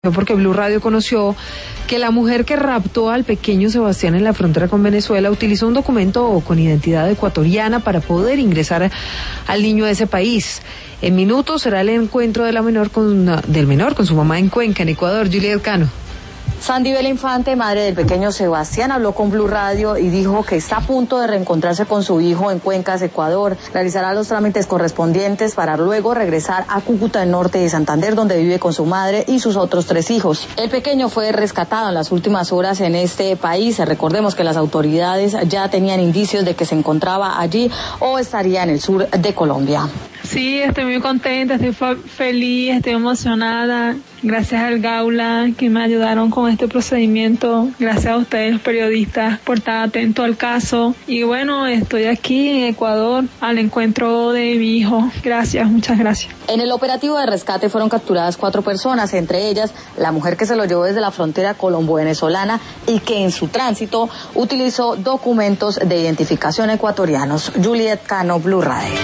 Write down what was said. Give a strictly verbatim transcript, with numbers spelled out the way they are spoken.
Porque Blue Radio conoció que la mujer que raptó al pequeño Sebastián en la frontera con Venezuela utilizó un documento con identidad ecuatoriana para poder ingresar al niño de ese país. En minutos será el encuentro de la menor con, del menor con su mamá en Cuenca, en Ecuador. Juliet Cano. Sandy Bela Infante, madre del pequeño Sebastián, habló con Blue Radio y dijo que está a punto de reencontrarse con su hijo en Cuencas, Ecuador. Realizará los trámites correspondientes para luego regresar a Cúcuta, el norte de Santander, donde vive con su madre y sus otros tres hijos. El pequeño fue rescatado en las últimas horas en este país. Recordemos que las autoridades ya tenían indicios de que se encontraba allí o estaría en el sur de Colombia. Sí, estoy muy contenta, estoy feliz, estoy emocionada. Gracias al Gaula que me ayudaron con este procedimiento. Gracias a ustedes, los periodistas, por estar atentos al caso. Y bueno, estoy aquí en Ecuador al encuentro de mi hijo. Gracias, muchas gracias. En el operativo de rescate fueron capturadas cuatro personas, entre ellas la mujer que se lo llevó desde la frontera colombo-venezolana y que en su tránsito utilizó documentos de identificación ecuatorianos. Juliet Cano, Blue Radio.